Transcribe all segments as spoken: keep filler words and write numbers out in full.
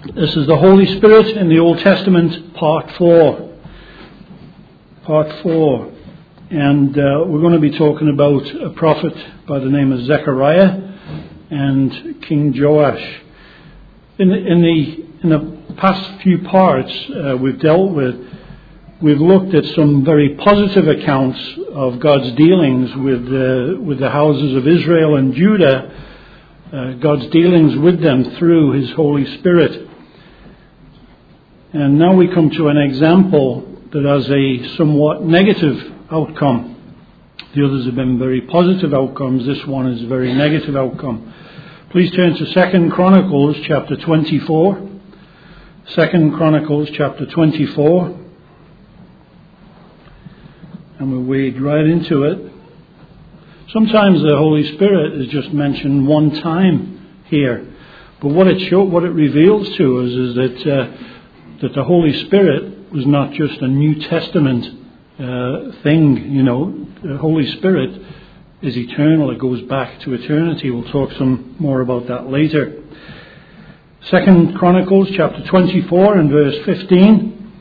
This is the Holy Spirit in the Old Testament, part four. Part four. And uh, we're going to be talking about a prophet by the name of Zechariah and King Joash. In the, in the, in the past few parts uh, we've dealt with, we've looked at some very positive accounts of God's dealings with, uh, with the houses of Israel and Judah, uh, God's dealings with them through His Holy Spirit. And now we come to an example that has a somewhat negative outcome. The others have been very positive outcomes. This one is a very negative outcome. Please turn to Second Chronicles chapter twenty-four. Second Chronicles chapter twenty-four. And we'll wade right into it. Sometimes the Holy Spirit is just mentioned one time here. But what it show, what it reveals to us is that uh, that the Holy Spirit was not just a New Testament uh, thing, you know. The Holy Spirit is eternal. It goes back to eternity. We'll talk some more about that later. Second Chronicles chapter twenty-four and verse fifteen.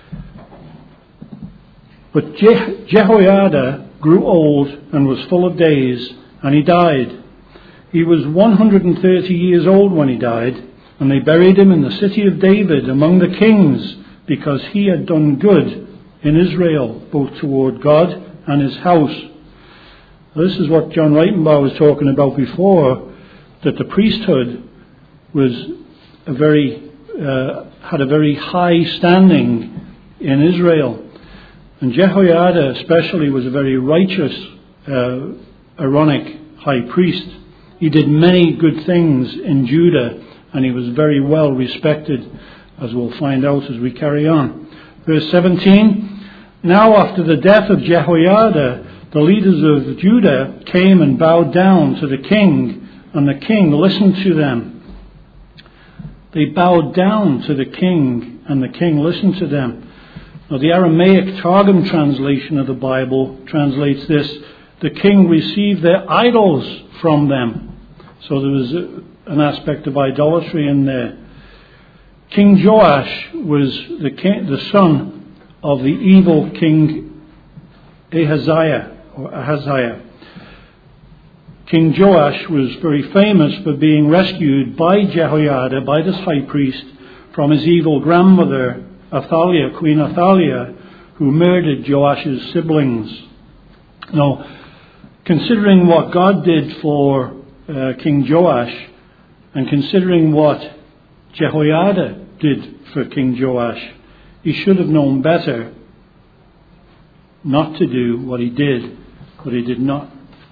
But Je- Jehoiada grew old and was full of days, and he died. He was one hundred thirty years old when he died. And they buried him in the city of David among the kings, because he had done good in Israel, both toward God and his house. This is what John Reichenbach was talking about before, that the priesthood was a very uh, had a very high standing in Israel. And Jehoiada especially was a very righteous, uh, Aaronic high priest. He did many good things in Judah, and he was very well respected, as we'll find out as we carry on. Verse seventeen, now after the death of Jehoiada, the leaders of Judah came and bowed down to the king, and the king listened to them. They bowed down to the king, and the king listened to them. Now the Aramaic Targum translation of the Bible translates this, the king received their idols from them. So there was a an aspect of idolatry in there. King Joash was the king, the son of the evil king Ahaziah or Ahaziah. King Joash was very famous for being rescued by Jehoiada, by this high priest, from his evil grandmother Athaliah, Queen Athaliah, who murdered Joash's siblings. Now, considering what God did for uh, King Joash, and considering what Jehoiada did for King Joash, he should have known better not to do what he did, but he did not.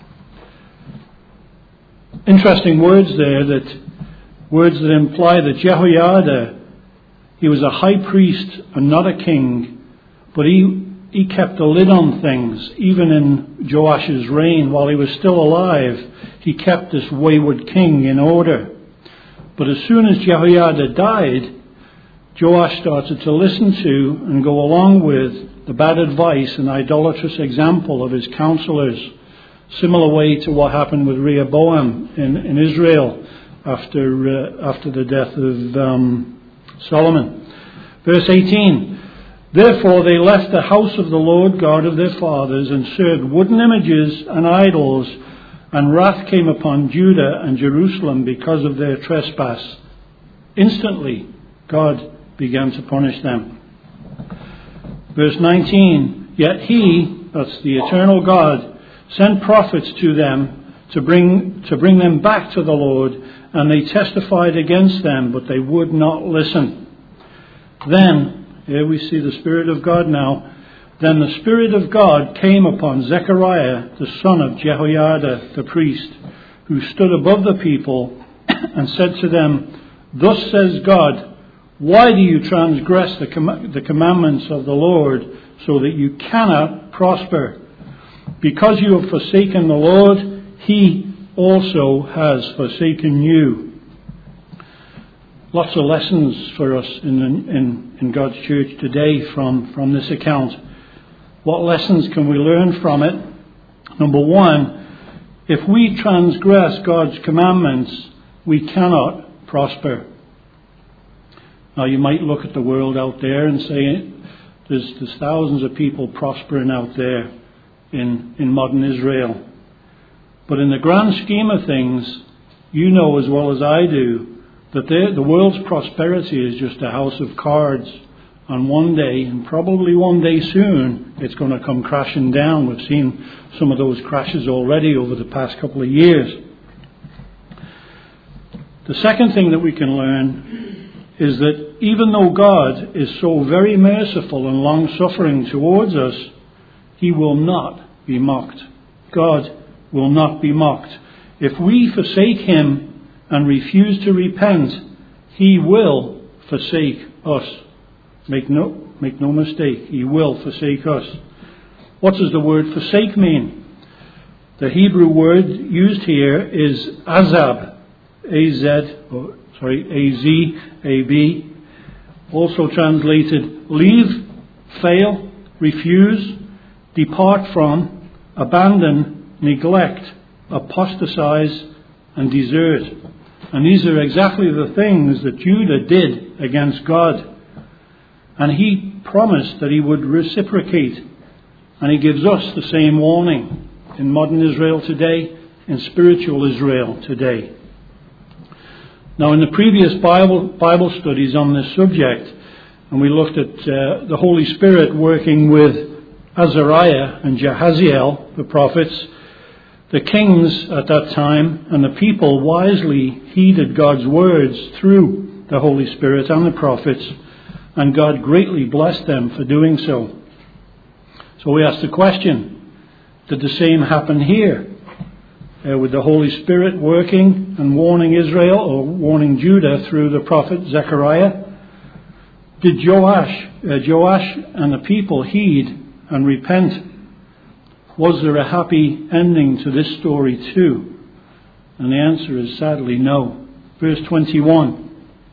Interesting words there, that words that imply that Jehoiada, he was a high priest and not a king, but he, he kept a lid on things. Even in Joash's reign, while he was still alive, he kept this wayward king in order. But as soon as Jehoiada died, Joash started to listen to and go along with the bad advice and idolatrous example of his counselors. Similar way to what happened with Rehoboam in, in Israel after uh, after the death of um, Solomon. Verse eighteen, therefore they left the house of the Lord God of their fathers and served wooden images and idols, and wrath came upon Judah and Jerusalem because of their trespass. Instantly, God began to punish them. Verse nineteen, yet he, that's the eternal God, sent prophets to them to bring, to bring them back to the Lord, and they testified against them, but they would not listen. Then, here we see the Spirit of God now, then the Spirit of God came upon Zechariah, the son of Jehoiada, the priest, who stood above the people, and said to them, thus says God, why do you transgress the, com- the commandments of the Lord, so that you cannot prosper? Because you have forsaken the Lord, He also has forsaken you. Lots of lessons for us in, in, in God's church today from, from this account. What lessons can we learn from it? Number one, if we transgress God's commandments, we cannot prosper. Now you might look at the world out there and say there's, there's thousands of people prospering out there in, in modern Israel. But in the grand scheme of things, you know as well as I do that the world's prosperity is just a house of cards. And one day, and probably one day soon, it's going to come crashing down. We've seen some of those crashes already over the past couple of years. The second thing that we can learn is that even though God is so very merciful and long-suffering towards us, He will not be mocked. God will not be mocked. If we forsake Him and refuse to repent, He will forsake us. Make no, make no mistake, He will forsake us. What does the word forsake mean? The Hebrew word used here is azab, A-Z, or, sorry, A-Z, A-B, also translated leave, fail, refuse, depart from, abandon, neglect, apostatize, and desert. And these are exactly the things that Judah did against God. And He promised that He would reciprocate. And He gives us the same warning in modern Israel today, in spiritual Israel today. Now, in the previous Bible, Bible studies on this subject, and we looked at uh, the Holy Spirit working with Azariah and Jahaziel, the prophets, the kings at that time and the people wisely heeded God's words through the Holy Spirit and the prophets, and God greatly blessed them for doing so. So we ask the question, did the same happen here? Uh, with the Holy Spirit working and warning Israel or warning Judah through the prophet Zechariah? Did Joash, uh, Joash and the people heed and repent? Was there a happy ending to this story too? And the answer is sadly no. Verse twenty-one.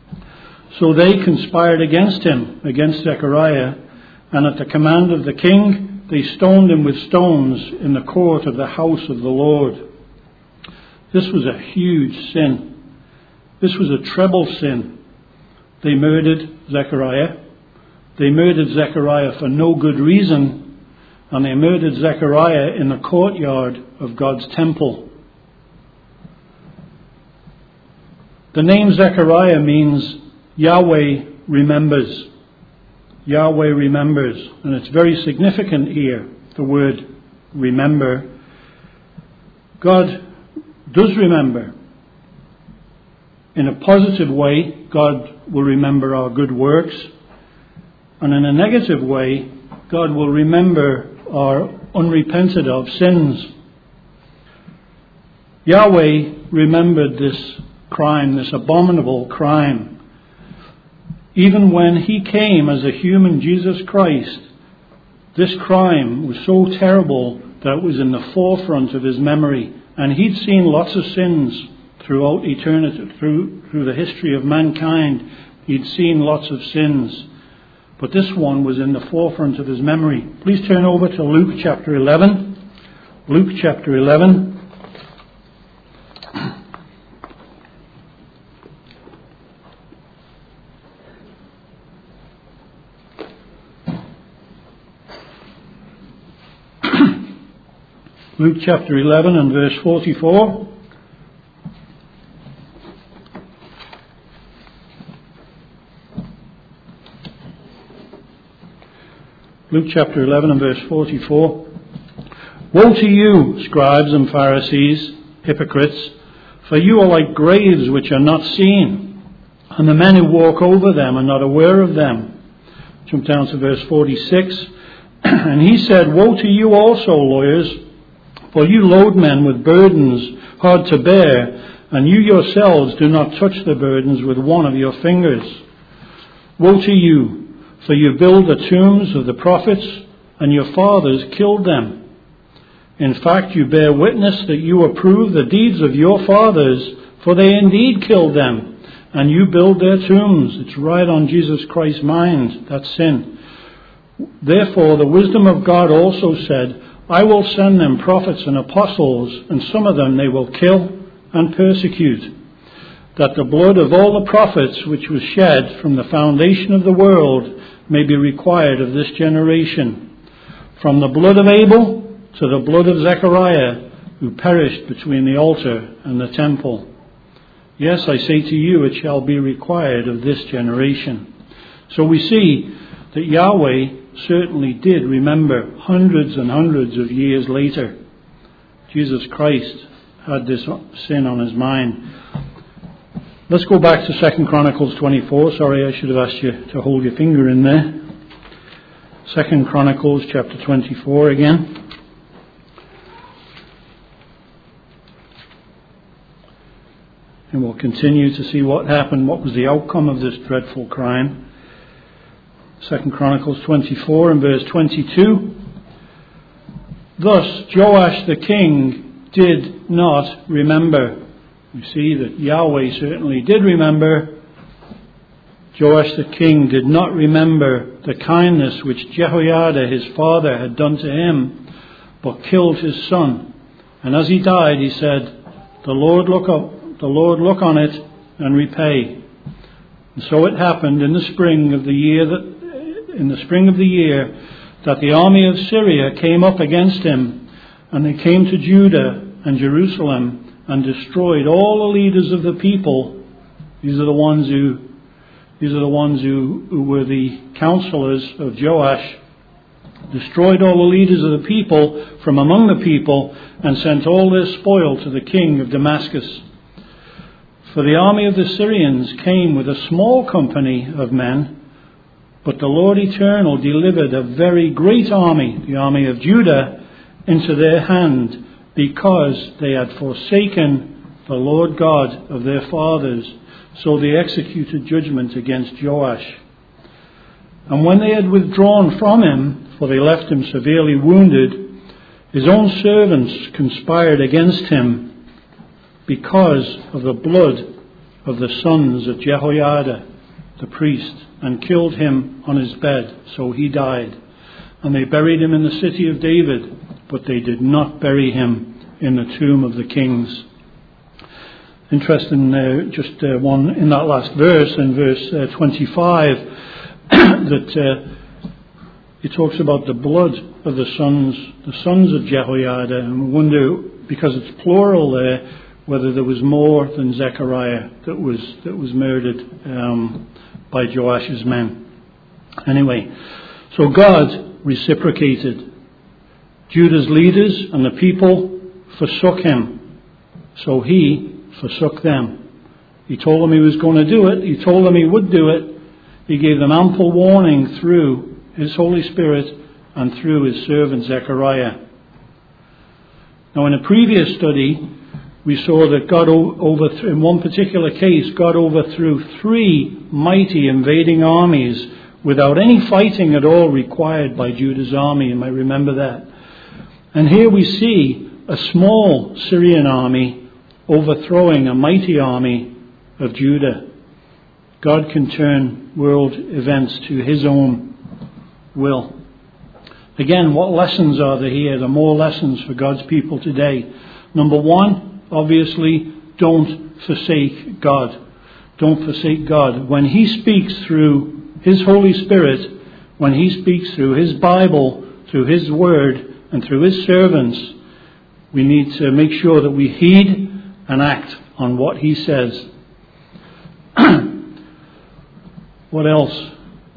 So they conspired against him, against Zechariah, and at the command of the king, they stoned him with stones in the court of the house of the Lord. This was a huge sin. This was a treble sin. They murdered Zechariah. They murdered Zechariah for no good reason. And they murdered Zechariah in the courtyard of God's temple. The name Zechariah means Yahweh remembers. Yahweh remembers. And it's very significant here, the word remember. God does remember. In a positive way, God will remember our good works. And in a negative way, God will remember our unrepented of sins. Yahweh remembered this crime, this abominable crime. Even when He came as a human Jesus Christ, this crime was so terrible that it was in the forefront of His memory. And He'd seen lots of sins throughout eternity, through, through the history of mankind. He'd seen lots of sins. But this one was in the forefront of His memory. Please turn over to Luke chapter eleven. Luke chapter eleven. Luke chapter eleven and verse forty-four. Luke chapter eleven and verse forty-four. Woe to you, scribes and Pharisees, hypocrites, for you are like graves which are not seen, and the men who walk over them are not aware of them. Jump down to verse forty-six. And He said, Woe to you also, lawyers, for you load men with burdens hard to bear, and you yourselves do not touch the burdens with one of your fingers. Woe to you! For you build the tombs of the prophets, and your fathers killed them. In fact, you bear witness that you approve the deeds of your fathers, for they indeed killed them, and you build their tombs. It's right on Jesus Christ's mind, that sin. Therefore, the wisdom of God also said, I will send them prophets and apostles, and some of them they will kill and persecute. that the blood of all the prophets which was shed from the foundation of the world may be required of this generation, from the blood of Abel to the blood of Zechariah, who perished between the altar and the temple. Yes, I say to you, it shall be required of this generation. So we see that Yahweh certainly did remember hundreds and hundreds of years later. Jesus Christ had this sin on his mind. Let's go back to Second Chronicles twenty-four. Sorry, I should have asked you to hold your finger in there. Second Chronicles chapter twenty-four again. And we'll continue to see what happened, what was the outcome of this dreadful crime. Second Chronicles twenty-four and verse twenty-two. Thus Joash the king did not remember. You see that Yahweh certainly did remember. Joash the king did not remember the kindness which Jehoiada his father had done to him, but killed his son. And as he died, he said, "The Lord look up, the Lord look on it and repay." And so it happened in the spring of the year that in the spring of the year that the army of Syria came up against him, and they came to Judah and Jerusalem and destroyed all the leaders of the people. These are the ones who these are the ones who, who were the counselors of Joash. Destroyed all the leaders of the people from among the people, and sent all their spoil to the king of Damascus. For the army of the Syrians came with a small company of men, but the Lord Eternal delivered a very great army, the army of Judah, into their hand, because they had forsaken the Lord God of their fathers. So they executed judgment against Joash. And when they had withdrawn from him, for they left him severely wounded, his own servants conspired against him because of the blood of the sons of Jehoiada, the priest, and killed him on his bed. So he died. And they buried him in the city of David, but they did not bury him in the tomb of the kings. Interesting, uh, just uh, one in that last verse, in verse uh, twenty-five, that uh, it talks about the blood of the sons, the sons of Jehoiada, and we wonder, because it's plural there, whether there was more than Zechariah that was that was murdered um, by Joash's men. Anyway, so God reciprocated. Judah's leaders and the people forsook him, so he forsook them. He told them he was going to do it. He told them he would do it. He gave them ample warning through his Holy Spirit and through his servant Zechariah. Now, in a previous study, we saw that God overthrew, in one particular case, God overthrew three mighty invading armies without any fighting at all required by Judah's army. You might remember that. And here we see a small Syrian army overthrowing a mighty army of Judah. God can turn world events to his own will. Again, what lessons are there here? There are more lessons for God's people today. Number one, obviously, don't forsake God. Don't forsake God. When he speaks through his Holy Spirit, when he speaks through his Bible, through his word, and through his servants, we need to make sure that we heed and act on what he says. What else?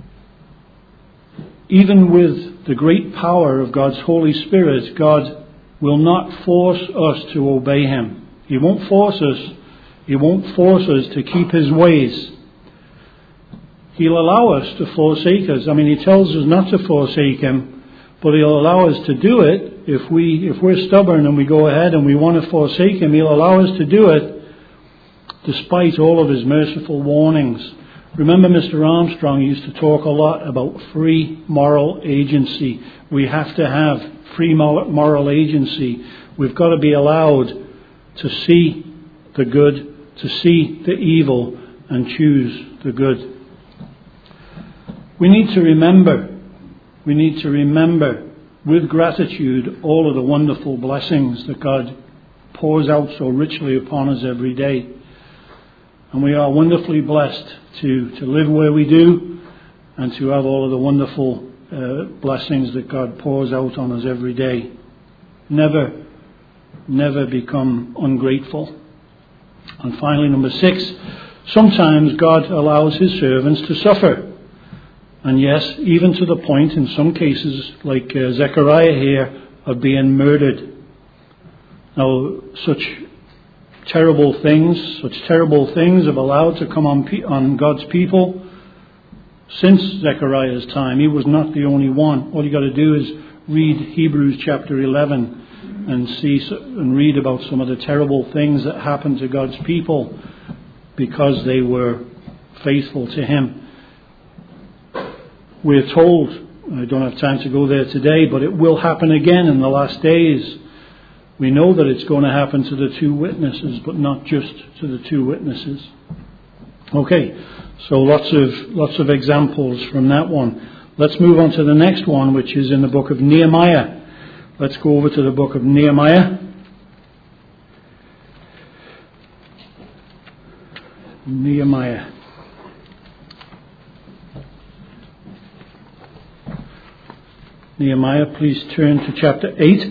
Even with the great power of God's Holy Spirit, God will not force us to obey him. He won't force us. He won't force us to keep his ways. He'll allow us to forsake us. I mean, he tells us not to forsake him, but he'll allow us to do it. If we, if we're stubborn and we go ahead and we want to forsake him, he'll allow us to do it despite all of his merciful warnings. Remember, Mister Armstrong used to talk a lot about free moral agency. We have to have free moral agency. We've got to be allowed to see the good, to see the evil, and choose the good. We need to remember, we need to remember with gratitude all of the wonderful blessings that God pours out so richly upon us every day. And we are wonderfully blessed to, to live where we do and to have all of the wonderful uh, blessings that God pours out on us every day. Never, never become ungrateful. And finally, number six, sometimes God allows his servants to suffer. And yes, even to the point in some cases, like uh, Zechariah here, of being murdered. Now, such terrible things, such terrible things have allowed to come on, pe- on God's people since Zechariah's time. He was not the only one. All you got to do is read Hebrews chapter eleven and see and read about some of the terrible things that happened to God's people because they were faithful to him. We're told, I don't have time to go there today, but it will happen again in the last days. We know that it's going to happen to the two witnesses, but not just to the two witnesses. Okay, so lots of lots of examples from that one. Let's move on to the next one, which is in the book of Nehemiah. Let's go over to the book of Nehemiah. Nehemiah. Nehemiah, please turn to chapter eight.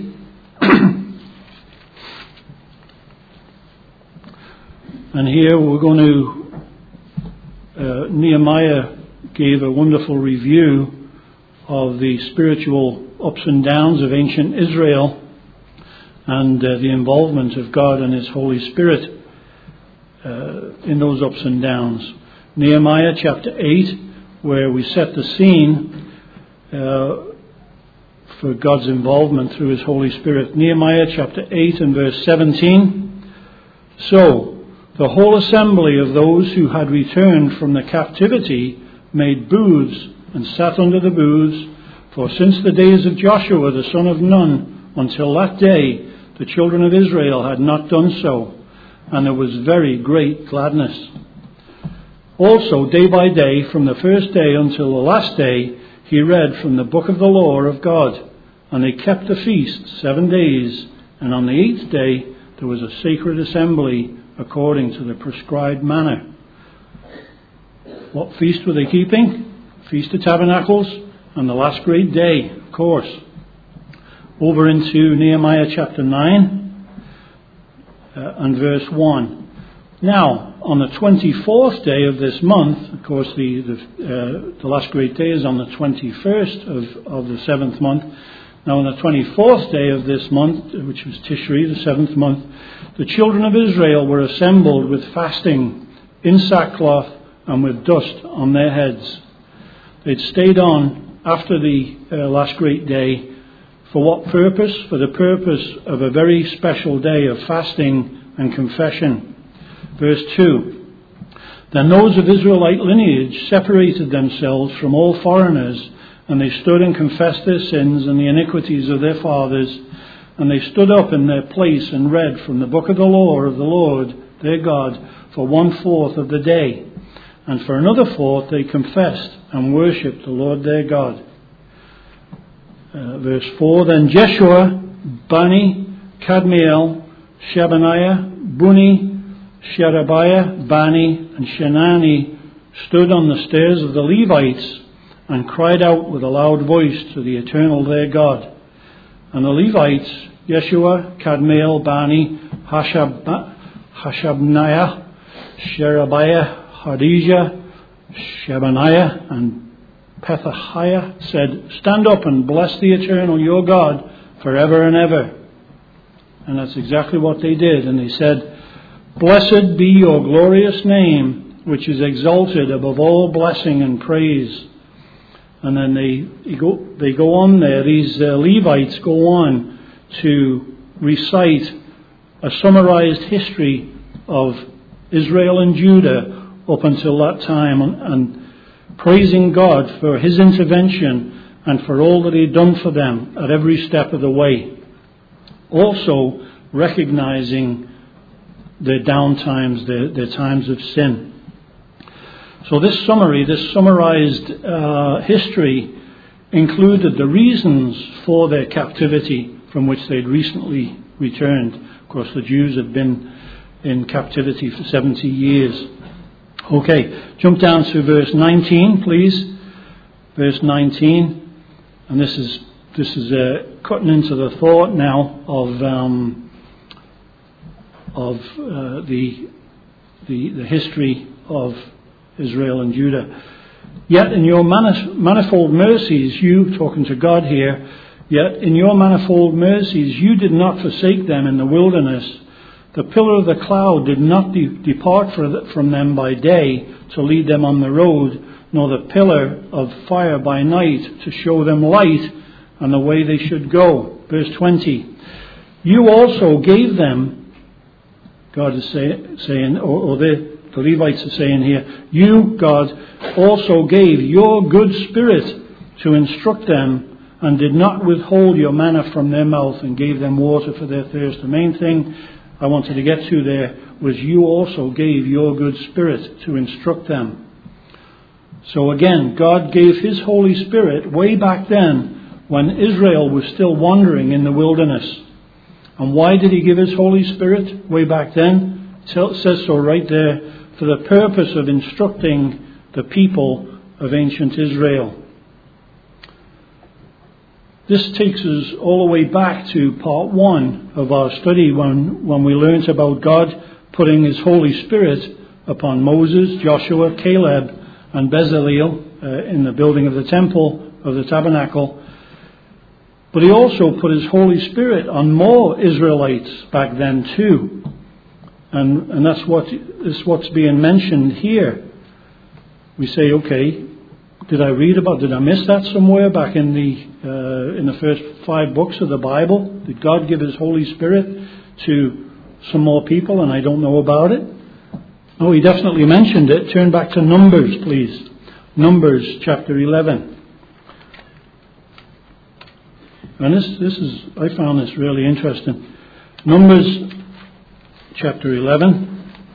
And here we're going to, uh, Nehemiah gave a wonderful review of the spiritual ups and downs of ancient Israel and uh, the involvement of God and his Holy Spirit uh, in those ups and downs. Nehemiah chapter eight, where we set the scene uh, for God's involvement through his Holy Spirit. Nehemiah chapter eight and verse seventeen. So, the whole assembly of those who had returned from the captivity made booths and sat under the booths, for since the days of Joshua the son of Nun until that day the children of Israel had not done so, and there was very great gladness. Also, day by day, from the first day until the last day, he read from the book of the law of God, and they kept the feast seven days, and on the eighth day there was a sacred assembly according to the prescribed manner. What feast were they keeping? Feast of Tabernacles and the last great day, of course. Over into Nehemiah chapter nine uh, and verse one. Now, on the twenty-fourth day of this month, of course the the, uh, the last great day is on the twenty-first of, of the seventh month. Now on the twenty-fourth day of this month, which was Tishri, the seventh month, the children of Israel were assembled with fasting, in sackcloth, and with dust on their heads. They'd stayed on after the uh, last great day. For what purpose? For the purpose of a very special day of fasting and confession. Verse two. Then those of Israelite lineage separated themselves from all foreigners, and they stood and confessed their sins and the iniquities of their fathers. And they stood up in their place and read from the book of the law of the Lord their God for one fourth of the day. And for another fourth they confessed and worshipped the Lord their God. Uh, verse four. Then Jeshua, Bani, Kadmiel, Shebaniah, Buni, Sherebiah, Bani, and Shenani stood on the stairs of the Levites and cried out with a loud voice to the eternal their God. And the Levites, Yeshua, Kadmiel, Bani, Hashab, Hashabniah, Sherebiah, Hadijah, Shebaniah, and Pethahiah, said, Stand up and bless the eternal your God forever and ever. And that's exactly what they did. And they said, Blessed be your glorious name, which is exalted above all blessing and praise. And then they, they go they go on there, these uh, Levites go on to recite a summarized history of Israel and Judah up until that time, and, and praising God for his intervention and for all that he'd done for them at every step of the way. Also recognizing their down times, their, their times of sin. So this summary, this summarized uh, history included the reasons for their captivity from which they'd recently returned. Of course, the Jews had been in captivity for seventy years. Okay, jump down to verse nineteen, please. Verse nineteen, and this is this is uh, cutting into the thought now of um, of uh, the, the the history of Israel and Judah. Yet in your manif- manifold mercies, you, talking to God here, yet in your manifold mercies you did not forsake them in the wilderness. The pillar of the cloud did not de- depart from them by day to lead them on the road, nor the pillar of fire by night to show them light and the way they should go. Verse twenty. You also gave them, God is say, saying, or, or the, the Levites are saying here, you, God, also gave your good spirit to instruct them and did not withhold your manna from their mouth and gave them water for their thirst. The main thing I wanted to get to there was you also gave your good spirit to instruct them. So again, God gave his Holy Spirit way back then when Israel was still wandering in the wilderness. And why did he give his Holy Spirit way back then? It says so right there, for the purpose of instructing the people of ancient Israel. This takes us all the way back to part one of our study when, when we learnt about God putting his Holy Spirit upon Moses, Joshua, Caleb and Bezalel uh, in the building of the temple of the tabernacle. But he also put his Holy Spirit on more Israelites back then too. And, and that's what is what's being mentioned here. We say, okay, did I read about, did I miss that somewhere back in the uh, in the first five books of the Bible? Did God give his Holy Spirit to some more people and I don't know about it? Oh, he definitely mentioned it. Turn back to Numbers, please. Numbers chapter eleven. And this, this is, I found this really interesting. Numbers chapter eleven.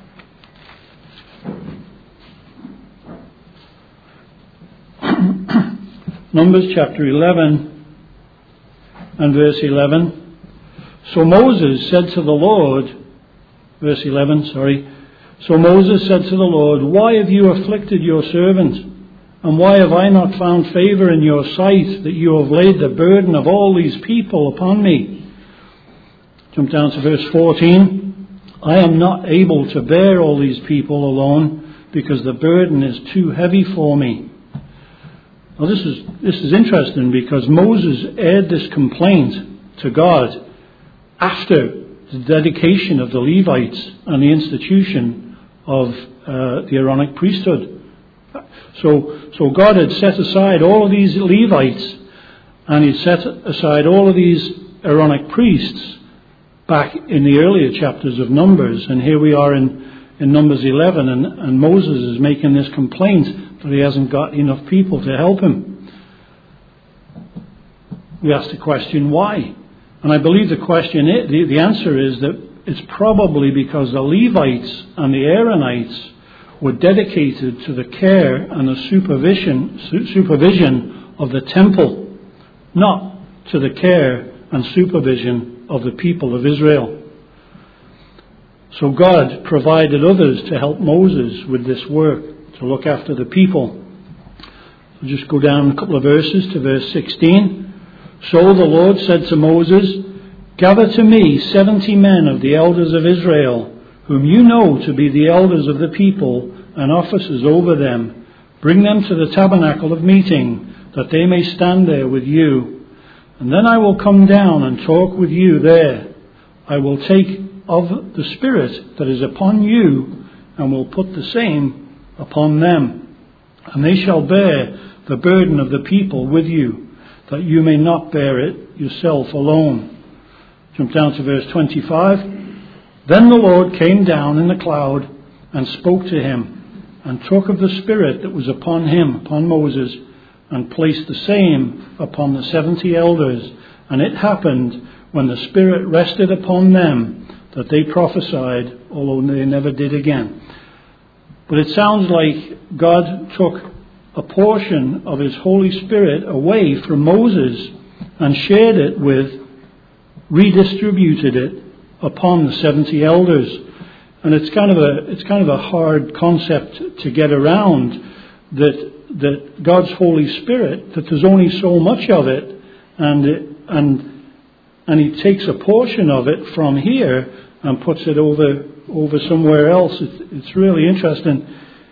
Numbers chapter eleven and verse eleven. So Moses said to the Lord, verse eleven, sorry. So Moses said to the Lord, why have you afflicted your servant? And why have I not found favor in your sight that you have laid the burden of all these people upon me? Jump down to verse fourteen. I am not able to bear all these people alone because the burden is too heavy for me. Well, this is this is interesting because Moses aired this complaint to God after the dedication of the Levites and the institution of uh, the Aaronic priesthood. So, so God had set aside all of these Levites and he'd set aside all of these Aaronic priests back in the earlier chapters of Numbers. And here we are in, in Numbers eleven and, and Moses is making this complaint that he hasn't got enough people to help him. We ask the question, why? And I believe the question, is, the, the answer is that it's probably because the Levites and the Aaronites were dedicated to the care and the supervision, supervision of the temple, not to the care and supervision of the people of Israel. So God provided others to help Moses with this work, to look after the people. I'll just go down a couple of verses to verse sixteen. So the Lord said to Moses, gather to me seventy men of the elders of Israel, whom you know to be the elders of the people and officers over them. Bring them to the tabernacle of meeting, that they may stand there with you. And then I will come down and talk with you there. I will take of the Spirit that is upon you, and will put the same upon them. And they shall bear the burden of the people with you, that you may not bear it yourself alone. Jump down to verse twenty-five. Then the Lord came down in the cloud and spoke to him, and took of the Spirit that was upon him, upon Moses, and placed the same upon the seventy elders. And it happened, when the Spirit rested upon them, that they prophesied, although they never did again. But it sounds like God took a portion of his Holy Spirit away from Moses and shared it with, redistributed it upon the seventy elders. And it's kind of a it's kind of a hard concept to get around, that that God's Holy Spirit, that there's only so much of it, and it, and and He takes a portion of it from here and puts it over over somewhere else. It's, it's really interesting.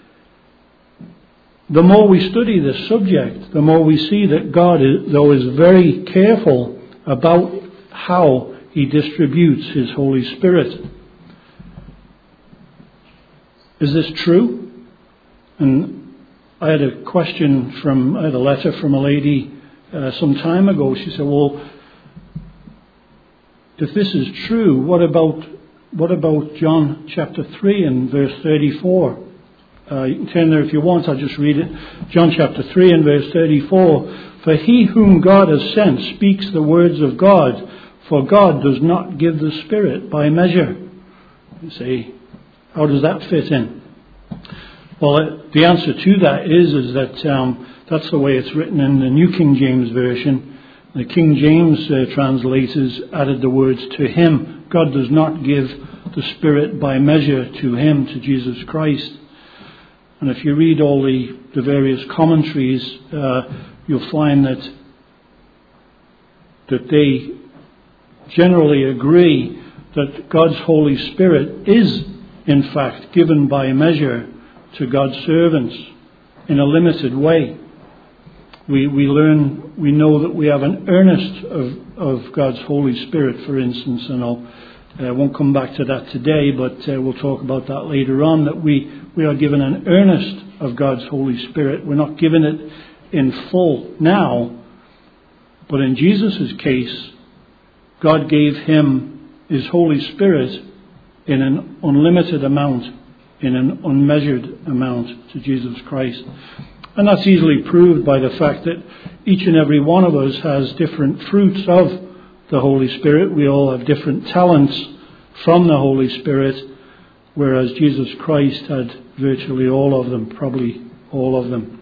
The more we study this subject, the more we see that God, is, though, is very careful about how He distributes His Holy Spirit. Is this true? And I had a question from, I had a letter from a lady uh, some time ago. She said, well, if this is true, what about what about John chapter three and verse thirty-four? Uh, you can turn there if you want, I'll just read it. John chapter three and verse thirty-four. For he whom God has sent speaks the words of God, for God does not give the Spirit by measure. You say, how does that fit in? Well, uh, the answer to that is, is that um, that's the way it's written in the New King James Version. The King James uh, translators added the words to him. God does not give the Spirit by measure to him, to Jesus Christ. And if you read all the, the various commentaries, uh, you'll find that that they generally agree that God's Holy Spirit is, in fact, given by measure to God's servants in a limited way. We we learn, we know that we have an earnest of, of God's Holy Spirit, for instance, and I'll, I won't come back to that today, but uh, we'll talk about that later on, that we, we are given an earnest of God's Holy Spirit. We're not given it in full now, but in Jesus' case, God gave him his Holy Spirit in an unlimited amount, in an unmeasured amount to Jesus Christ. And that's easily proved by the fact that each and every one of us has different fruits of the Holy Spirit. We all have different talents from the Holy Spirit, whereas Jesus Christ had virtually all of them, probably all of them.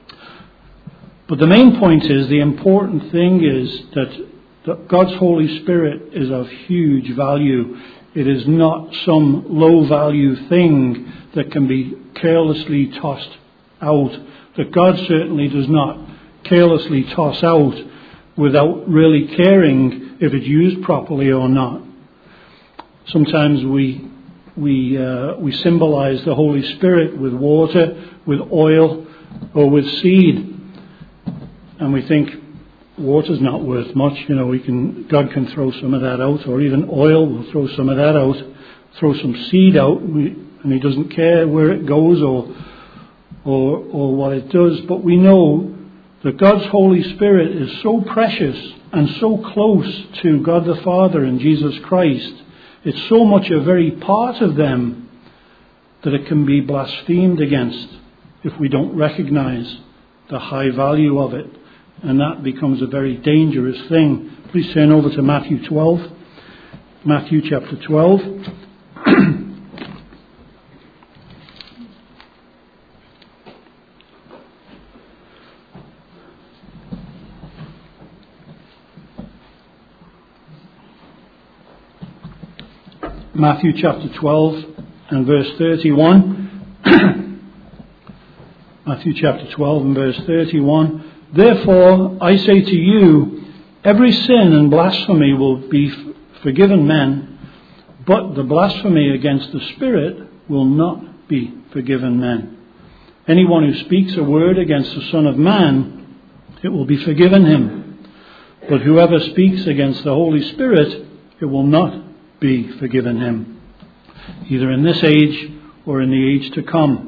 But the main point is, the important thing is that, that God's Holy Spirit is of huge value. It is not some low value thing that can be carelessly tossed out, that God certainly does not carelessly toss out without really caring if it's used properly or not. Sometimes we we uh, we symbolize the Holy Spirit with water, with oil, or with seed, and we think water's not worth much. You know, we can God can throw some of that out, or even oil will throw some of that out, throw some seed out, and He doesn't care where it goes or or or what it does. But we know that God's Holy Spirit is so precious and so close to God the Father and Jesus Christ. It's so much a very part of them that it can be blasphemed against if we don't recognize the high value of it. And that becomes a very dangerous thing. Please turn over to Matthew twelve. Matthew chapter twelve. Matthew chapter twelve and verse thirty-one. Matthew chapter twelve and verse thirty-one. Therefore, I say to you, every sin and blasphemy will be forgiven men, but the blasphemy against the Spirit will not be forgiven men. Anyone who speaks a word against the Son of Man, it will be forgiven him. But whoever speaks against the Holy Spirit, it will not be forgiven him, either in this age or in the age to come.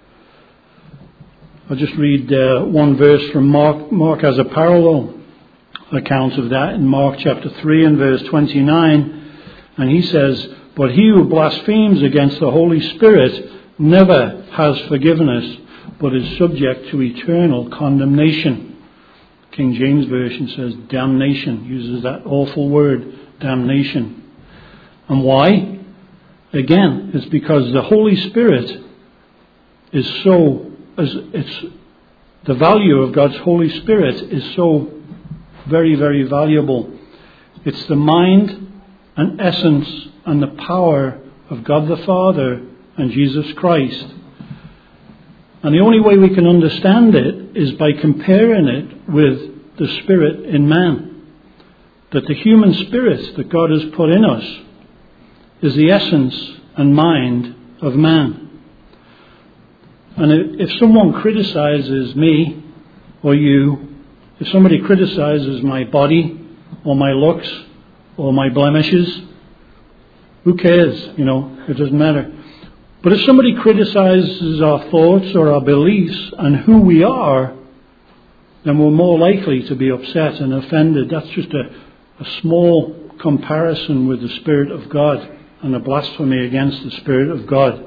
I'll just read uh, one verse from Mark. Mark has a parallel account of that in Mark chapter three and verse twenty-nine. And he says, but he who blasphemes against the Holy Spirit never has forgiveness, but is subject to eternal condemnation. King James Version says damnation, uses that awful word, damnation. And why? Again, it's because the Holy Spirit is so, as it's the value of God's Holy Spirit is so very, very valuable. It's the mind and essence and the power of God the Father and Jesus Christ. And the only way we can understand it is by comparing it with the spirit in man. That the human spirit that God has put in us is the essence and mind of man. And if someone criticizes me or you, if somebody criticizes my body or my looks or my blemishes, who cares? You know, it doesn't matter. But if somebody criticizes our thoughts or our beliefs and who we are, then we're more likely to be upset and offended. That's just a, a small comparison with the Spirit of God and a blasphemy against the Spirit of God.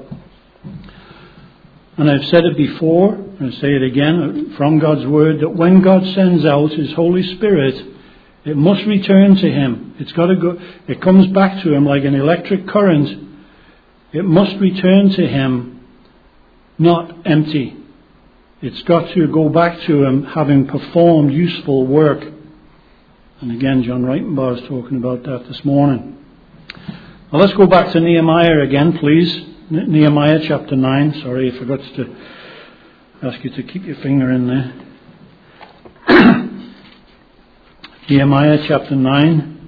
And I've said it before, and I say it again from God's Word, that when God sends out His Holy Spirit, it must return to Him. It's got to go. It comes back to Him like an electric current. It must return to Him, not empty. It's got to go back to Him having performed useful work. And again, John Reitenbar is talking about that this morning. Well, let's go back to Nehemiah again, please. Nehemiah chapter nine. Sorry, I forgot to ask you to keep your finger in there. Nehemiah chapter nine.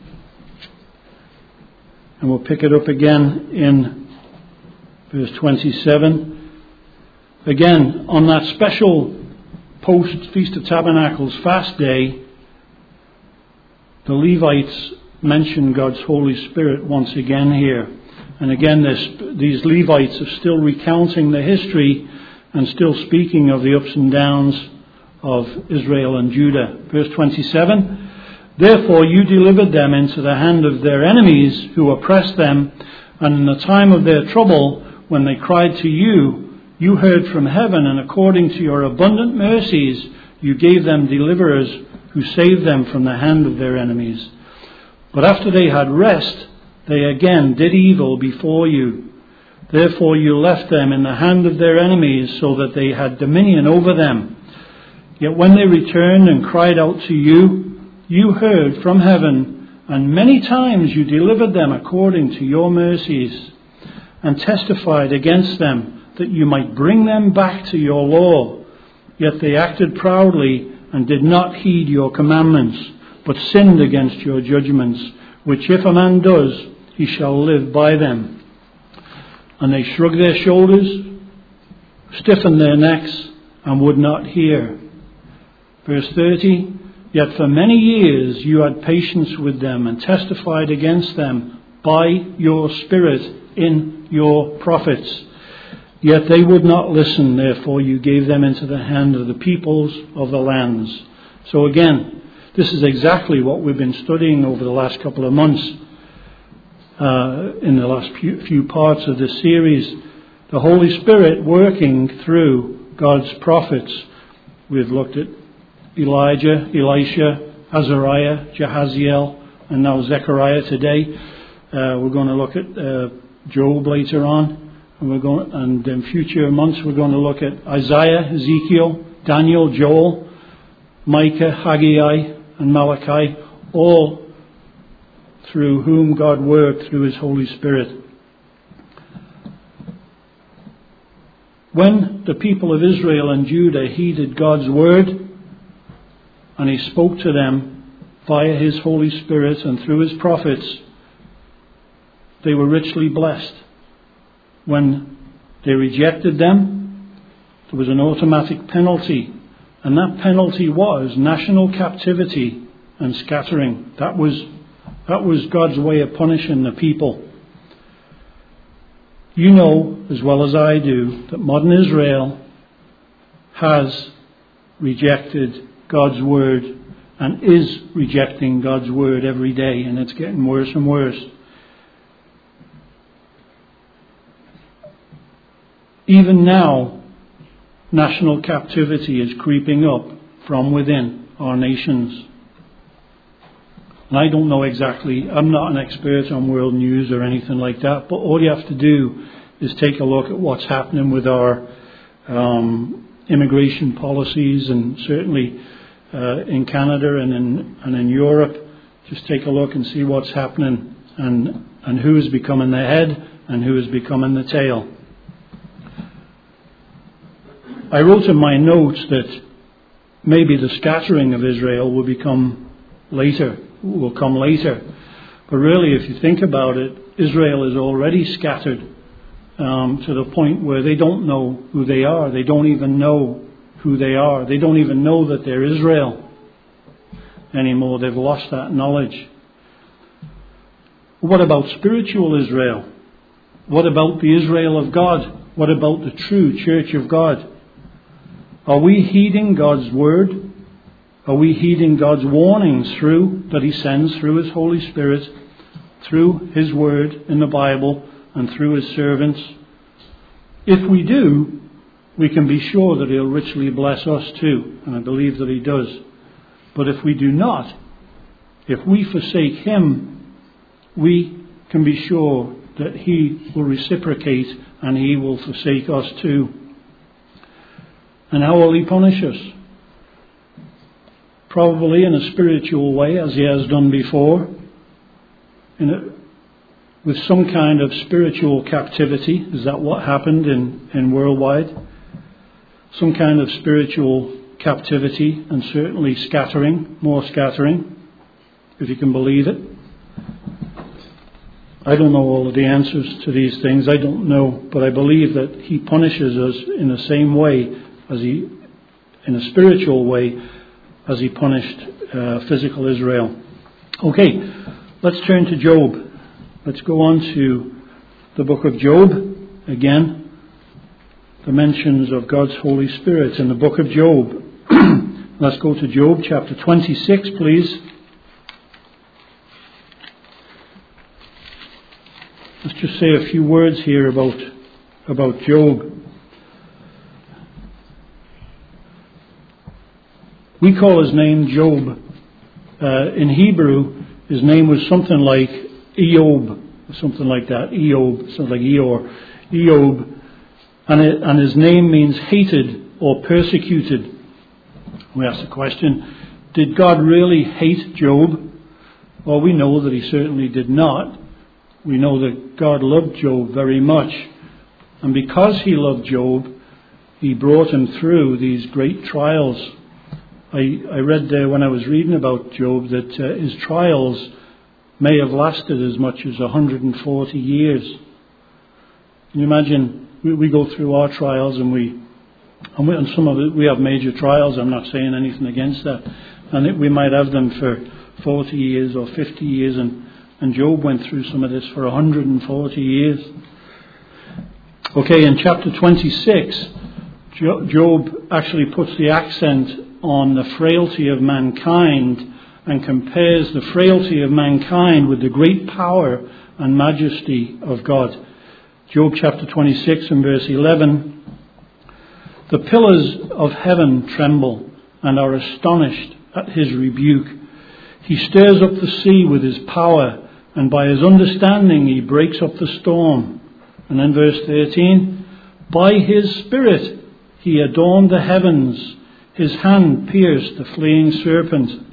And we'll pick it up again in verse twenty-seven. Again, on that special post-Feast of Tabernacles fast day, the Levites mention God's Holy Spirit once again here. And again, this, these Levites are still recounting the history and still speaking of the ups and downs of Israel and Judah. Verse twenty-seven, therefore you delivered them into the hand of their enemies who oppressed them, and in the time of their trouble, when they cried to you, you heard from heaven, and according to your abundant mercies, you gave them deliverers who saved them from the hand of their enemies. But after they had rest, they again did evil before you. Therefore you left them in the hand of their enemies, so that they had dominion over them. Yet when they returned and cried out to you, you heard from heaven, and many times you delivered them according to your mercies, and testified against them, that you might bring them back to your law. Yet they acted proudly and did not heed your commandments, but sinned against your judgments, which if a man does, he shall live by them. And they shrugged their shoulders, stiffened their necks, and would not hear. Verse thirty, yet for many years you had patience with them and testified against them by your Spirit in your prophets. Yet they would not listen, therefore you gave them into the hand of the peoples of the lands. So again, this is exactly what we've been studying over the last couple of months, uh, in the last few, few parts of this series. The Holy Spirit working through God's prophets. We've looked at Elijah, Elisha, Azariah, Jahaziel, and now Zechariah today. Uh, we're going to look at uh, Job later on. And, we're going, and in future months we're going to look at Isaiah, Ezekiel, Daniel, Joel, Micah, Haggai, and Malachi, all through whom God worked through His Holy Spirit. When the people of Israel and Judah heeded God's word, and He spoke to them via His Holy Spirit and through His prophets, they were richly blessed. When they rejected them, there was an automatic penalty. And that penalty was national captivity and scattering. That was, that was God's way of punishing the people. You know, as well as I do, that modern Israel has rejected God's word and is rejecting God's word every day, and it's getting worse and worse. Even now, national captivity is creeping up from within our nations. And I don't know exactly, I'm not an expert on world news or anything like that, but all you have to do is take a look at what's happening with our um, immigration policies, and certainly uh, in Canada and in, and in Europe. Just take a look and see what's happening and, and who is becoming the head and who is becoming the tail. I wrote in my notes that maybe the scattering of Israel will become later, will come later. But really, if you think about it, Israel is already scattered um, to the point where they don't know who they are. They don't even know who they are. They don't even know that they're Israel anymore. They've lost that knowledge. What about spiritual Israel? What about the Israel of God? What about the true church of God? Are we heeding God's word? Are we heeding God's warnings through that He sends through His Holy Spirit, through His word in the Bible, and through His servants? If we do, we can be sure that He'll richly bless us too, and I believe that He does. But if we do not, if we forsake Him, we can be sure that He will reciprocate and He will forsake us too. And how will He punish us? Probably in a spiritual way, as He has done before, in a, with some kind of spiritual captivity. Is that what happened in, in worldwide? Some kind of spiritual captivity, and certainly scattering, more scattering, if you can believe it. I don't know all of the answers to these things. I don't know, but I believe that He punishes us in the same way as He, in a spiritual way, as He punished uh, physical Israel. Okay, let's turn to Job. Let's go on to the book of Job again. The mentions of God's Holy Spirit in the book of Job. Let's go to Job chapter twenty-six, please. Let's just say a few words here about, about Job. We call his name Job. Uh, in Hebrew, his name was something like Eob, something like that. Eob, something like Eor. Eob. And, it, and his name means hated or persecuted. We ask the question, did God really hate Job? Well, we know that He certainly did not. We know that God loved Job very much. And because He loved Job, He brought him through these great trials. I, I read there when I was reading about Job that uh, his trials may have lasted as much as one hundred forty years. Can you imagine? We, we go through our trials and we, and, we, and some of it, we have major trials. I'm not saying anything against that. And it, we might have them for forty years or fifty years. And, and Job went through some of this for one hundred forty years. Okay, in chapter twenty-six, Job actually puts the accent on the frailty of mankind and compares the frailty of mankind with the great power and majesty of God. Job chapter twenty-six and verse eleven. The pillars of heaven tremble and are astonished at His rebuke. He stirs up the sea with His power, and by His understanding He breaks up the storm. And then verse thirteen. By His Spirit He adorned the heavens. His hand pierced the fleeing serpent.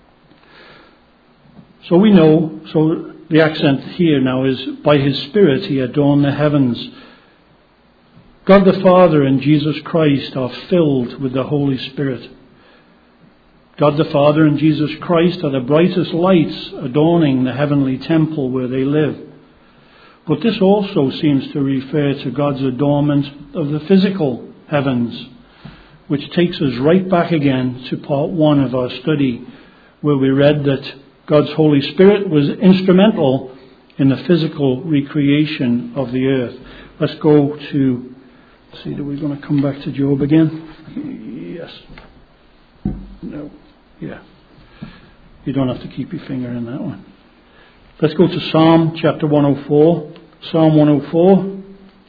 So we know, so the accent here now is, by His Spirit He adorned the heavens. God the Father and Jesus Christ are filled with the Holy Spirit. God the Father and Jesus Christ are the brightest lights adorning the heavenly temple where they live. But this also seems to refer to God's adornment of the physical heavens, which takes us right back again to part one of our study, where we read that God's Holy Spirit was instrumental in the physical recreation of the earth. Let's go to, let's see, are we going to come back to Job again? Yes. No. Yeah. You don't have to keep your finger in that one. Let's go to Psalm chapter one oh four. Psalm one oh four.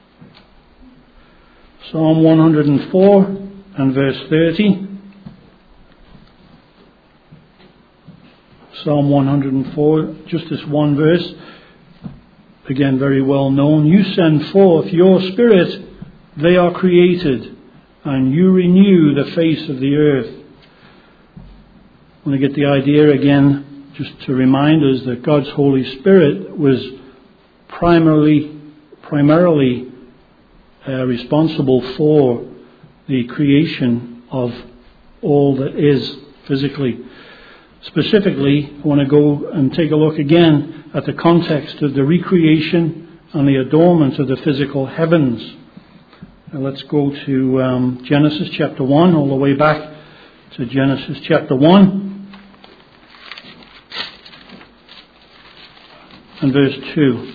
Psalm one oh four and verse thirty. Psalm one oh four, just this one verse, again very well known. You send forth your Spirit, they are created, and you renew the face of the earth. I want to get the idea again, just to remind us that God's Holy Spirit was primarily primarily uh, responsible for the creation of all that is physically. Specifically, I want to go and take a look again at the context of the recreation and the adornment of the physical heavens. Now let's go to um, Genesis chapter one, all the way back to Genesis chapter one and verse two.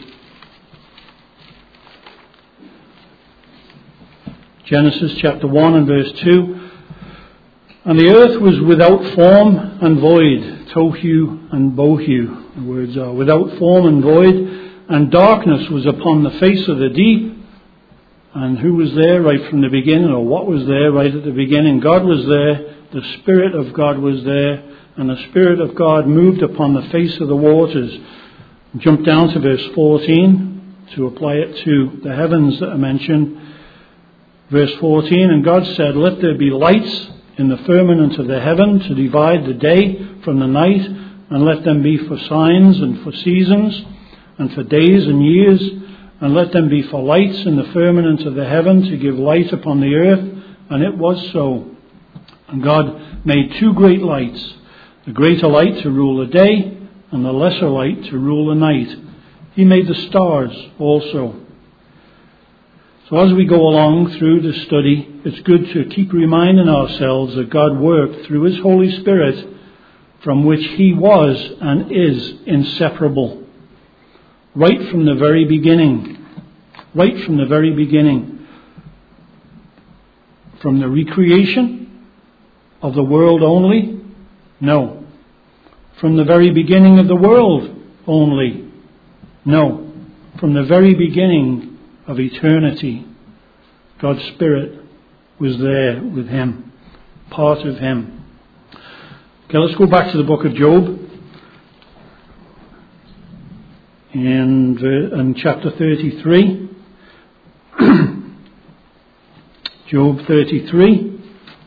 Genesis chapter one and verse two. And the earth was without form and void, tohu and bohu. The words are without form and void, and darkness was upon the face of the deep. And who was there right from the beginning, or what was there right at the beginning? God was there, the Spirit of God was there, and the Spirit of God moved upon the face of the waters. Jump down to verse fourteen to apply it to the heavens that I mentioned. Verse fourteen, and God said, let there be lights in the firmament of the heaven to divide the day from the night, and let them be for signs and for seasons and for days and years, and let them be for lights in the firmament of the heaven to give light upon the earth. And it was so. And God made two great lights, the greater light to rule the day, and the lesser light to rule the night. He made the stars also. So as we go along through the study, it's good to keep reminding ourselves that God worked through His Holy Spirit, from which He was and is inseparable. Right from the very beginning. Right from the very beginning. From the recreation of the world only? No. From the very beginning of the world only? No. From the very beginning of eternity, God's Spirit was there with Him, part of Him. Okay, let's go back to the book of Job, and in chapter thirty-three. Job thirty-three.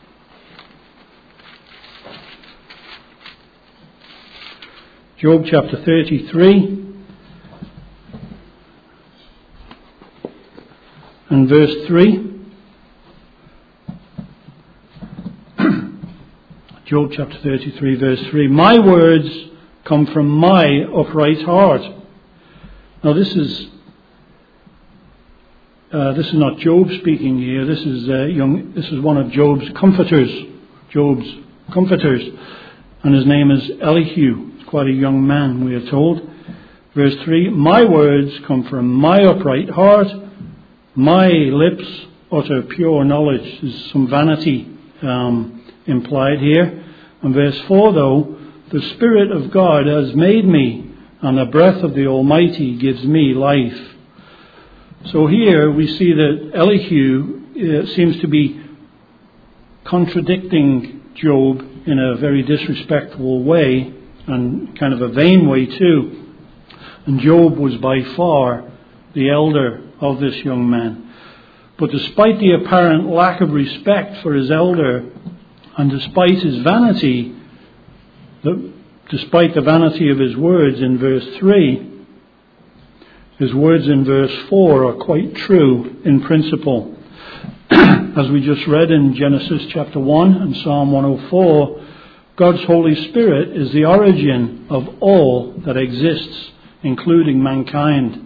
Job chapter thirty-three. And verse three. Job chapter thirty-three, verse three. My words come from my upright heart. Now this is uh, this is not Job speaking here. This is uh, young. This is one of Job's comforters. Job's comforters, and his name is Elihu. He's quite a young man, we are told. Verse three. My words come from my upright heart. My lips utter pure knowledge. There's some vanity um, implied here. And verse four, though, the Spirit of God has made me, and the breath of the Almighty gives me life. So here we see that Elihu uh, seems to be contradicting Job in a very disrespectful way, and kind of a vain way too. And Job was by far the elder of this young man. But despite the apparent lack of respect for his elder, and despite his vanity, the, despite the vanity of his words in verse three, his words in verse four are quite true in principle. As we just read in Genesis chapter one and Psalm one oh four, God's Holy Spirit is the origin of all that exists, including mankind.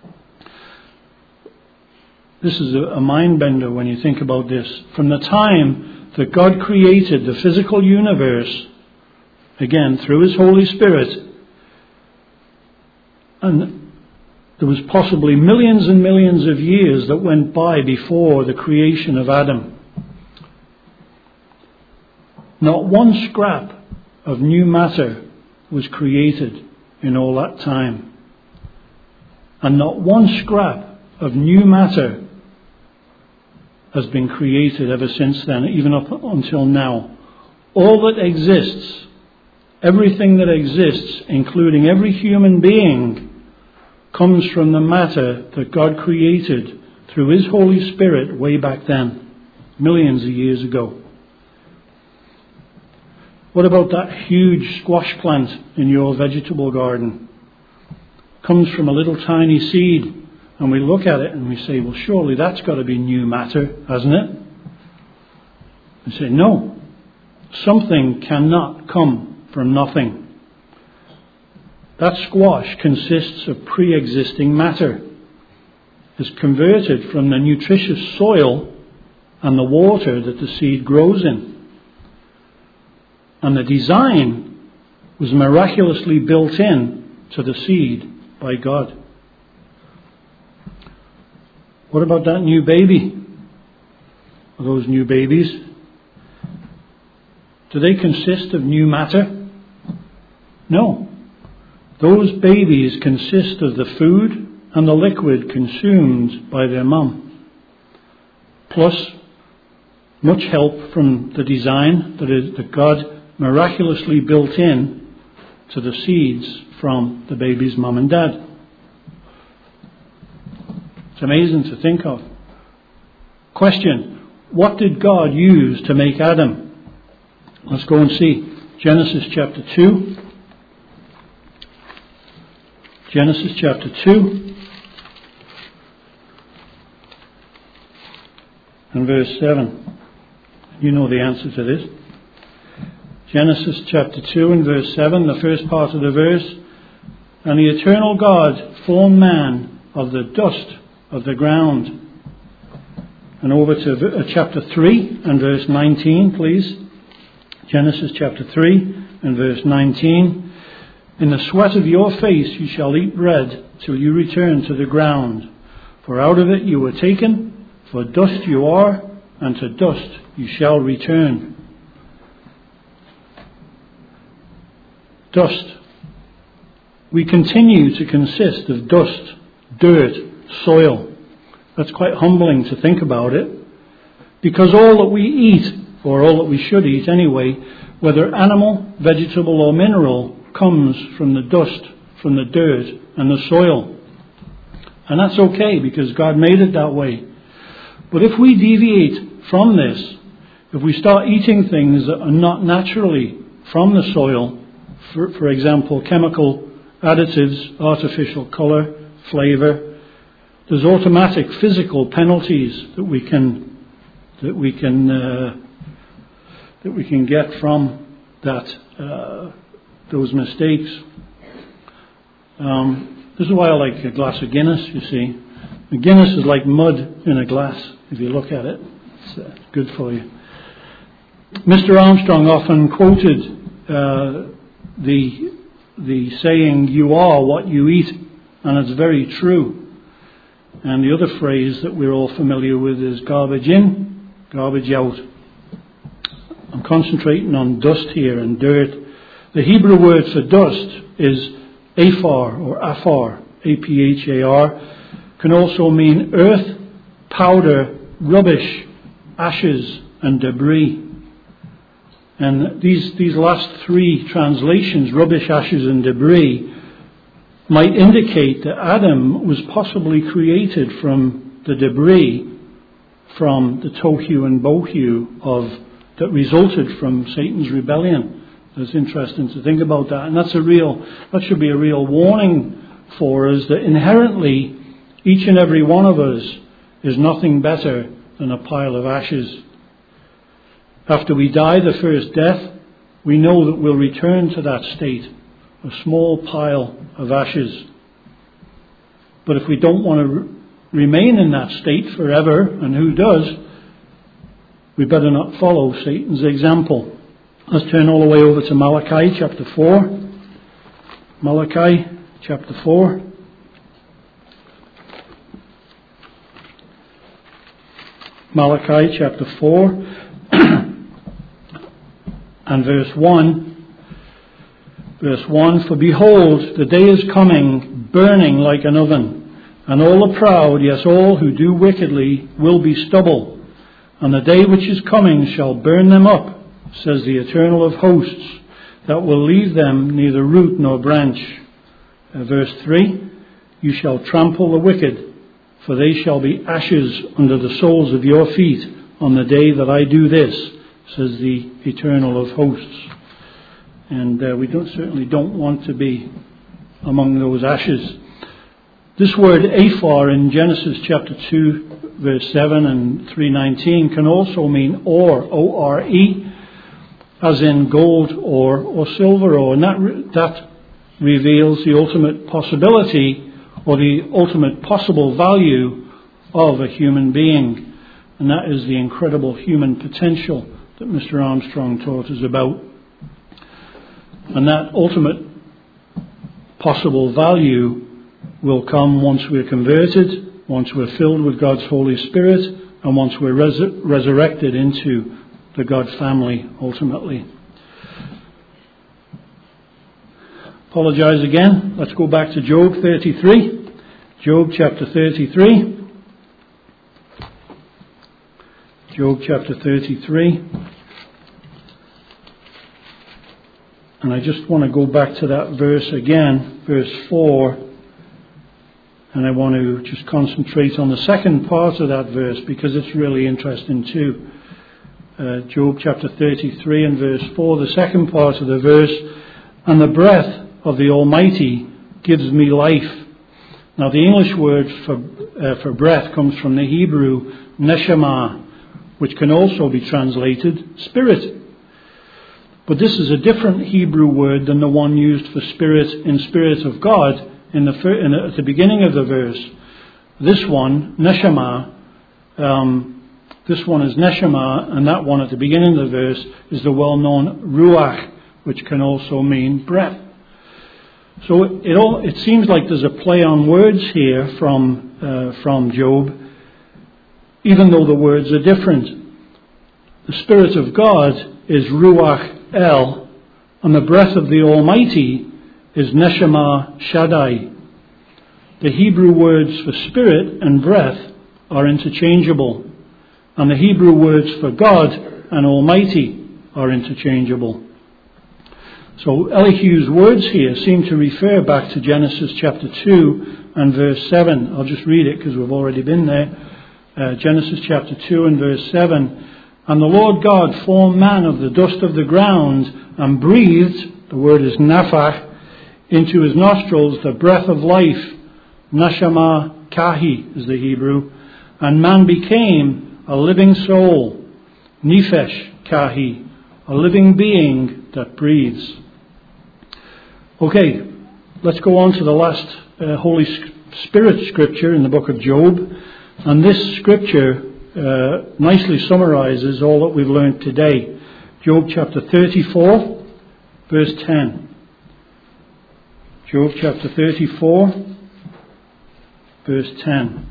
This is a mind bender when you think about this. From the time that God created the physical universe, again, through His Holy Spirit, and there was possibly millions and millions of years that went by before the creation of Adam. Not one scrap of new matter was created in all that time. And not one scrap of new matter has been created ever since then, even up until now. All that exists, everything that exists, including every human being, comes from the matter that God created through His Holy Spirit way back then, millions of years ago. What about that huge squash plant in your vegetable garden? Comes from a little tiny seed And we look at it and we say, well, surely that's got to be new matter, hasn't it? We say, no. Something cannot come from nothing. That squash consists of pre-existing matter. It's converted from the nutritious soil and the water that the seed grows in. And the design was miraculously built in to the seed by God. What about that new baby? Or those new babies? Do they consist of new matter? No. Those babies consist of the food and the liquid consumed by their mum, plus much help from the design that is that God miraculously built in to the seeds from the baby's mum and dad. It's amazing to think of. Question: what did God use to make Adam? Let's go and see. Genesis chapter two. Genesis chapter two and verse seven. You know the answer to this. Genesis chapter two and verse seven, the first part of the verse. And the eternal God formed man of the dust of the ground. And over to uh, chapter three and verse nineteen, please. Genesis chapter three and verse nineteen. In the sweat of your face you shall eat bread till you return to the ground. For out of it you were taken, for dust you are, and to dust you shall return. Dust. We continue to consist of dust, dirt, soil. That's quite humbling to think about it. Because all that we eat, or all that we should eat anyway, whether animal, vegetable or mineral, comes from the dust, from the dirt and the soil. And that's okay because God made it that way. But if we deviate from this, if we start eating things that are not naturally from the soil, for, for example, chemical additives, artificial colour, flavour, there's automatic physical penalties that we can that we can uh, that we can get from that. Uh, those mistakes. Um, this is why I like a glass of Guinness, you see. The Guinness is like mud in a glass, if you look at it. It's uh, good for you. Mister Armstrong often quoted uh, the, the saying, you are what you eat, and it's very true. And the other phrase that we're all familiar with is garbage in, garbage out. I'm concentrating on dust here and dirt. The Hebrew word for dust is aphar or afar, A P H A R, can also mean earth, powder, rubbish, ashes and debris. And these, these last three translations, rubbish, ashes and debris, might indicate that Adam was possibly created from the debris from the tohu and bohu of that resulted from Satan's rebellion. It's interesting to think about that, and that's a real, that should be a real warning for us that inherently each and every one of us is nothing better than a pile of ashes. After we die the first death, we know that we'll return to that state, a small pile of ashes. But if we don't want to re- remain in that state forever, and who does, we better not follow Satan's example. Let's turn all the way over to Malachi chapter four. Malachi chapter four. Malachi chapter four and verse one. Verse one, for behold, the day is coming, burning like an oven, and all the proud, yes, all who do wickedly, will be stubble. And the day which is coming shall burn them up, says the Eternal of hosts, that will leave them neither root nor branch. Uh, verse three, you shall trample the wicked, for they shall be ashes under the soles of your feet on the day that I do this, says the Eternal of hosts. And uh, we don't certainly don't want to be among those ashes. This word aphor in Genesis chapter two, verse seven and three nineteen can also mean ore, O R E, as in gold ore or silver ore. And that, that reveals the ultimate possibility or the ultimate possible value of a human being. And that is the incredible human potential that Mister Armstrong taught us about. And that ultimate possible value will come once we're converted, once we're filled with God's Holy Spirit, and once we're res- resurrected into the God family ultimately. Apologize again. Let's go back to Job thirty-three. Job chapter thirty-three. Job chapter thirty-three. And I just want to go back to that verse again, verse four. And I want to just concentrate on the second part of that verse because it's really interesting too. Uh, Job chapter thirty-three and verse four, the second part of the verse, and the breath of the Almighty gives me life. Now the English word for, uh, for breath comes from the Hebrew neshama, which can also be translated spirit. But this is a different Hebrew word than the one used for spirit in Spirit of God in the, in the at the beginning of the verse. This one, neshama, um, this one is neshama, and that one at the beginning of the verse is the well-known ruach, which can also mean breath. So it, it all it seems like there's a play on words here from uh, from Job, even though the words are different. The Spirit of God is ruach el, and the breath of the Almighty is neshama shaddai. The Hebrew words for spirit and breath are interchangeable, and the Hebrew words for God and Almighty are interchangeable. So Elihu's words here seem to refer back to Genesis chapter two and verse seven. I'll just read it because we've already been there. Uh, Genesis chapter two and verse seven. And the Lord God formed man of the dust of the ground and breathed, the word is nafach, into his nostrils the breath of life. Nashama kahi is the Hebrew. And man became a living soul. Nefesh kahi, a living being that breathes. Okay, let's go on to the last uh, Holy Spirit scripture in the book of Job. And this scripture uh, nicely summarizes all that we've learned today. Job chapter thirty-four, verse ten. Job chapter thirty-four, verse ten.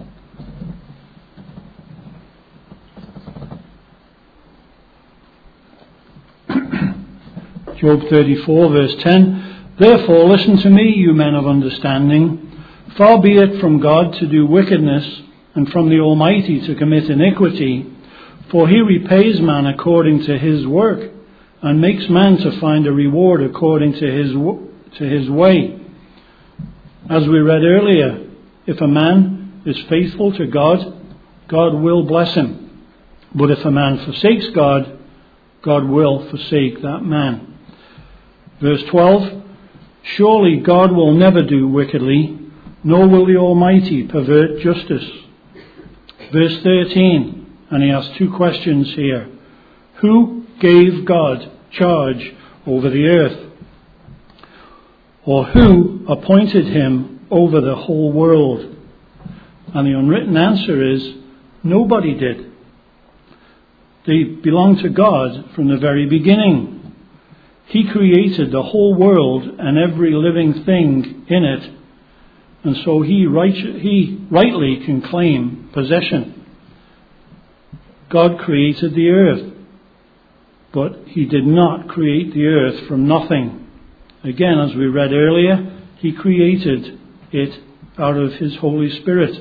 Job thirty-four, verse ten. Therefore, listen to me, you men of understanding. Far be it from God to do wickedness, and from the Almighty to commit iniquity. For he repays man according to his work, and makes man to find a reward according to his to his way. As we read earlier, if a man is faithful to God, God will bless him. But if a man forsakes God, God will forsake that man. Verse twelve, surely God will never do wickedly, nor will the Almighty pervert justice. Verse thirteen, and he asks two questions here. Who gave God charge over the earth? Or who appointed him over the whole world? And the unwritten answer is, nobody did. They belong to God from the very beginning. He created the whole world and every living thing in it, and so he, right, he rightly can claim possession. God created the earth, but he did not create the earth from nothing. Again, as we read earlier, he created it out of his Holy Spirit.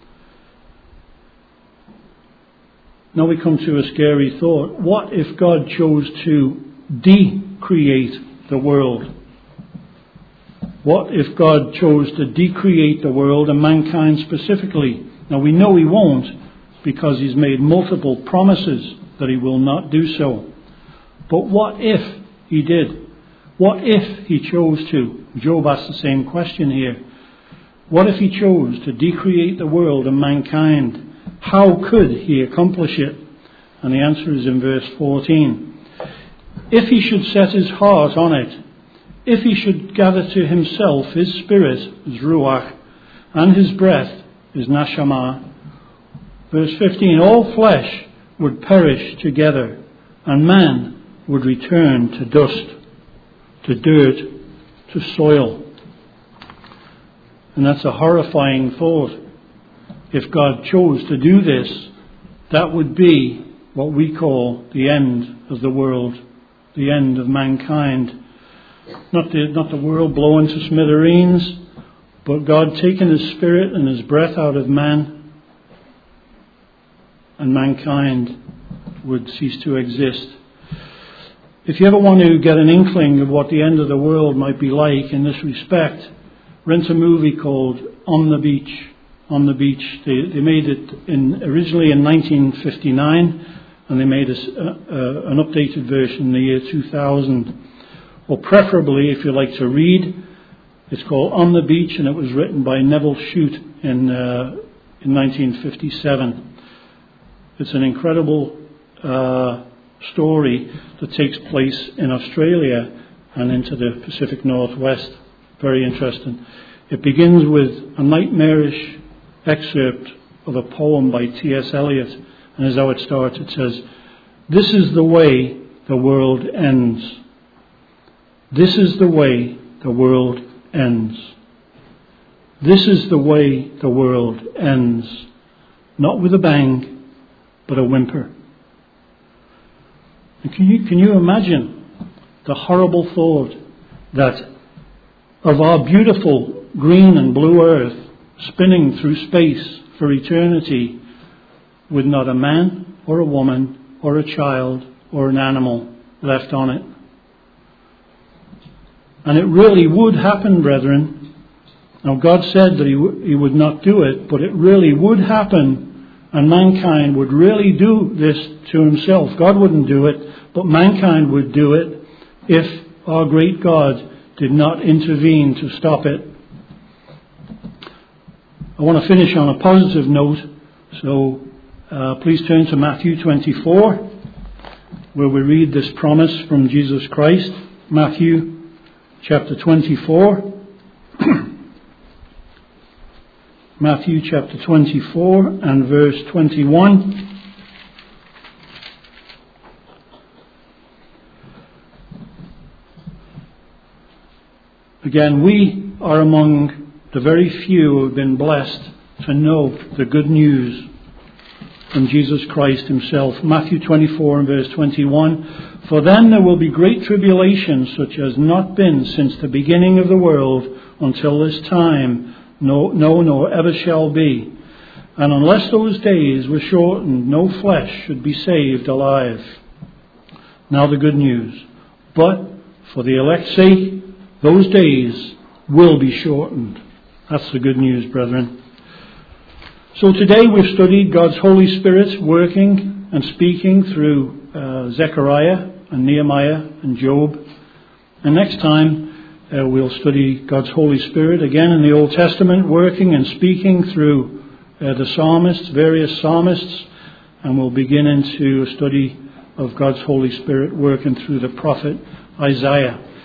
Now we come to a scary thought. What if God chose to decreate the world? What if God chose to decreate the world and mankind specifically? Now we know he won't, because he's made multiple promises that he will not do so. But what if he did? What if he chose to? Job asks the same question here. What if he chose to decreate the world and mankind? How could he accomplish it? And the answer is in verse fourteen. If he should set his heart on it, if he should gather to himself his spirit, his ruach, and his breath, his neshama. Verse fifteen, all flesh would perish together, and man would return to dust, to dirt, to soil. And that's a horrifying thought. If God chose to do this, that would be what we call the end of the world, the end of mankind. Not the, not the world blowing to smithereens, but God taking his spirit and his breath out of man, and mankind would cease to exist. If you ever want to get an inkling of what the end of the world might be like in this respect, rent a movie called On the Beach. On the Beach. They, they made it in, originally in nineteen fifty-nine, and they made a, uh, an updated version in the year two thousand. Or preferably, if you like to read, it's called On the Beach, and it was written by Neville Shute in, uh, in nineteen fifty-seven. It's an incredible uh, story that takes place in Australia and into the Pacific Northwest. Very interesting. It begins with a nightmarish excerpt of a poem by T S Eliot, and as how it starts, it says, "This is the way the world ends. This is the way the world ends. This is the way the world ends. Not with a bang, but a whimper." And can you, can you imagine the horrible thought that of our beautiful green and blue earth spinning through space for eternity with not a man or a woman or a child or an animal left on it? And it really would happen, brethren. Now God said that he, w- he would not do it, but it really would happen, and mankind would really do this to himself. God wouldn't do it, but mankind would do it if our great God did not intervene to stop it. I want to finish on a positive note, so uh, please turn to Matthew twenty-four, where we read this promise from Jesus Christ. Matthew chapter twenty-four. Matthew chapter twenty-four and verse twenty-one. Again, we are among the very few who have been blessed to know the good news from Jesus Christ himself. Matthew twenty-four and verse twenty-one. "For then there will be great tribulation, such as not been since the beginning of the world until this time, no, no, nor ever shall be. And unless those days were shortened, no flesh should be saved alive." Now the good news. "But for the elect's sake, those days will be shortened." That's the good news, brethren. So today we've studied God's Holy Spirit working and speaking through uh, Zechariah and Nehemiah and Job. And next time uh, we'll study God's Holy Spirit again in the Old Testament, working and speaking through uh, the psalmists, various psalmists. And we'll begin into a study of God's Holy Spirit working through the prophet Isaiah.